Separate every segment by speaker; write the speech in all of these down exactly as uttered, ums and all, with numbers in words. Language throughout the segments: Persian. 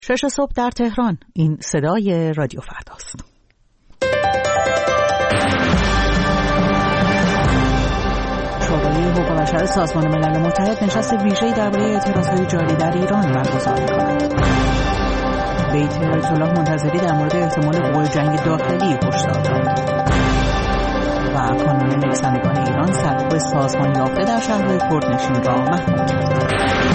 Speaker 1: شش صبح در تهران. این صدای رادیو فرداست. شورای حقوق بشر سازمان ملل متحد نشست ویژه‌ای درباره اعتراضهای جاری در ایران برگزار می‌کند. بیت آیت الله منتظری در مورد احتمال وقوع جنگ داخلی هشدار داد. و کانون نویسندگان ایران سرکوب سازمان یافته در شهرهای کردنشین را محکوم کرد.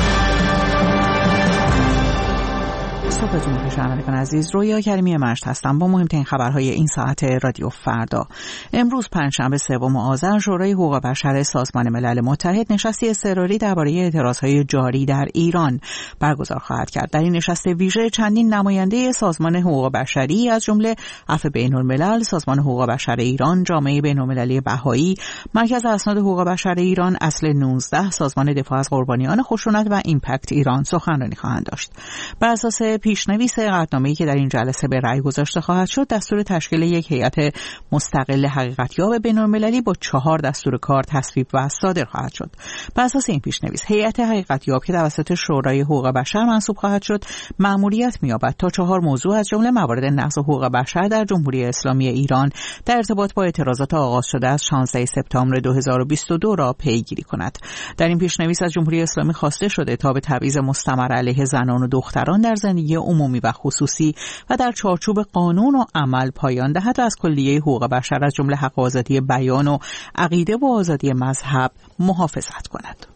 Speaker 1: صبحتون بخیر شنوندگان عزیز، رویا کریمی مشت هستم با مهمترین خبرهای این ساعت رادیو فردا. امروز پنجشنبه سوم آذر شورای حقوق بشر سازمان ملل متحد نشستی اضطراری درباره اعتراضهای جاری در ایران برگزار خواهد کرد. در این نشست ویژه چندین نماینده سازمان حقوق بشری از جمله عفو بین‌الملل، سازمان حقوق بشر ایران، جامعه بین‌المللی بهایی، مرکز اسناد حقوق بشر ایران، اصل نوزده، سازمان دفاع از قربانیان خشونت و ایمپکت ایران سخنرانی خواهند داشت. بر اساس پیشنویس قطعنامه‌ای که در این جلسه به رأی گذاشته خواهد شد، دستور تشکیل یک هیئت مستقل حقیقتیاب بین‌المللی با چهار دستور کار تصویب و صادر خواهد شد. بر اساس این پیشنویس، هیئت حقیقتیاب که توسط شورای حقوق بشر منصوب خواهد شد، مأموریت می‌یابد تا چهار موضوع از جمله موارد نقض حقوق بشر در جمهوری اسلامی ایران در ارتباط با اعتراضات آغاز شده از شانزده سپتامبر دو هزار و بیست و دو را پیگیری کند. در این پیشنویس از جمهوری اسلامی خواسته شده تا به تبعیض مستمر علیه زنان و دختران در زندگی عمومی و خصوصی و در چارچوب قانون و عمل پایان دهد و از کلیه حقوق بشر از جمله حق آزادی بیان و عقیده و آزادی مذهب محافظت کند.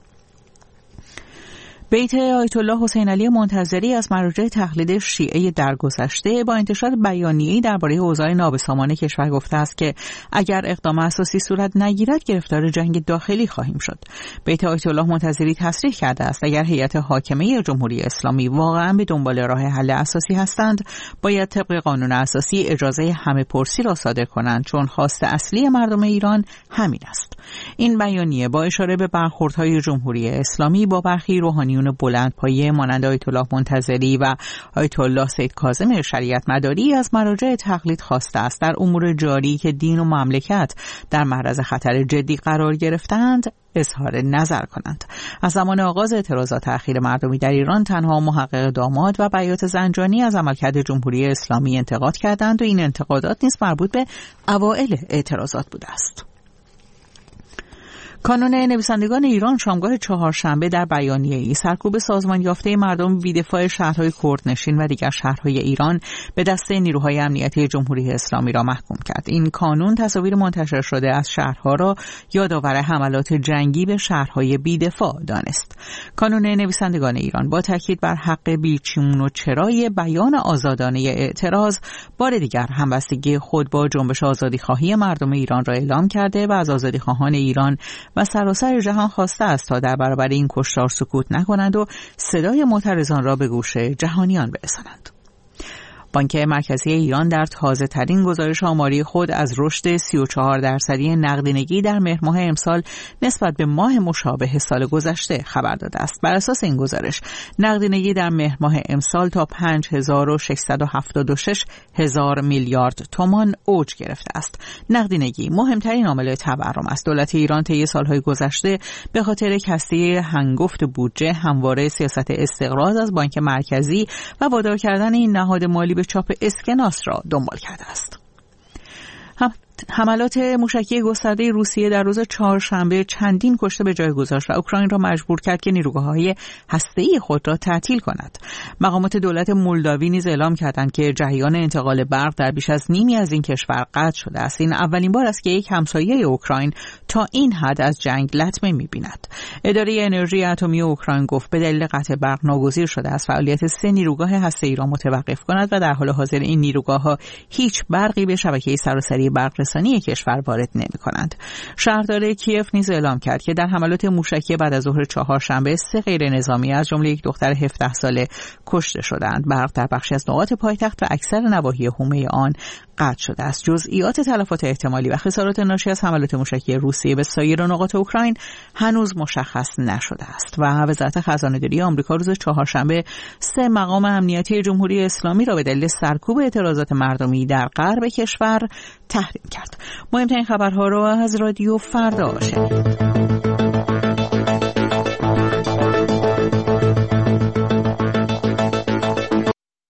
Speaker 1: بیت آیت الله حسین علی منتظری از مراجع تقلید شیعه درگذشته با انتشار بیانیه‌ای درباره اوضاع نابسامان کشور گفته است که اگر اقدام اساسی صورت نگیرد گرفتار جنگ داخلی خواهیم شد. بیت آیت الله منتظری تصریح کرده است اگر هیئت حاکمه جمهوری اسلامی واقعا به دنبال راه حل اساسی هستند، باید طبق قانون اساسی اجازه همه پرسی را صادر کنند، چون خواست اصلی مردم ایران همین است. این بیانیه با اشاره به برخوردهای جمهوری اسلامی با برخی روحانی بلندپایه مانند آیت الله منتظری و آیت الله سید کاظم شریعت مداری از مراجع تقلید خواسته است در امور جاری که دین و مملکت در معرض خطر جدی قرار گرفتند اظهار نظر کنند. از زمان آغاز اعتراضات اخیر مردمی در ایران تنها محقق داماد و بیات زنجانی از عملکرد جمهوری اسلامی انتقاد کردند و این انتقادات نیز مربوط به اوایل اعتراضات بوده است. کانون نویسندگان ایران شامگاه چهارشنبه در بیانیه‌ای سرکوب سازمان یافته مردم بی‌دفاع شهرهای کردنشین و دیگر شهرهای ایران به دست نیروهای امنیتی جمهوری اسلامی را محکوم کرد. این کانون تصاویر منتشر شده از شهرها را یادآور حملات جنگی به شهرهای بی‌دفاع دانست. کانون نویسندگان ایران با تاکید بر حق بیچون و چرای بیان آزادانه اعتراض بار دیگر همبستگی خود با جنبش آزادیخواهی مردم ایران را اعلام کرده و از آزادیخواهان ایران و سراسر جهان خواسته است تا در برابر این کشتار سکوت نکنند و صدای معترضان را به گوش جهانیان برسانند. بانک مرکزی ایران در تازه ترین گزارش آماری خود از رشد سی و چهار درصدی نقدینگی در مهر ماه امسال نسبت به ماه مشابه سال گذشته خبر داده است. بر اساس این گزارش نقدینگی در مهر ماه امسال تا پنج هزار و ششصد و هفتاد و شش هزار میلیارد تومان اوج گرفته است. نقدینگی مهمترین عامل تورم است. دولت ایران طی سالهای گذشته به خاطر کسری هنگفت بودجه همواره سیاست استقراض از بانک مرکزی و وادار کردن این نهاد مالی به چاپ اسکناس را دنبال کرده است. حملات موشکی گسترده روسیه در روز چهارشنبه چندین کشته به جای گذاشت و اوکراین را مجبور کرد که نیروگاه‌های هسته‌ای خود را تعطیل کند. مقامات دولت مولداوی نیز اعلام کردند که جریان انتقال برق در بیش از نیمی از این کشور قطع شده است. این اولین بار است که یک همسایه اوکراین تا این حد از جنگ لطمه می‌بیند. اداره انرژی اتمی اوکراین گفت به دلیل قطع برق ناگزیر شده است فعالیت سه نیروگاه هسته‌ای را متوقف کند و در حال حاضر این نیروگاه‌ها هیچ برقی به شبکه سراسری برق رسانی کشور وارد نمی‌کنند. شهردار کیف نیز اعلام کرد که در حملات موشکی بعد از ظهر چهارشنبه سه غیر نظامی از جمله یک دختر هفده ساله کشته شدند. برق در بخشی از نقاط پایتخت و اکثر نواحی حومه آن قطع شده است. جزئیات تلفات احتمالی و خسارات ناشی از حملات موشکی روسیه به سایر نقاط اوکراین هنوز مشخص نشده است و وزارت خزانه‌داری آمریکا روز چهارشنبه سه مقام امنیتی جمهوری اسلامی را به دلیل سرکوب اعتراضات مردمی در غرب کشور تحریم کرد. مهمترین خبرها را از رادیو فردا شنیدید.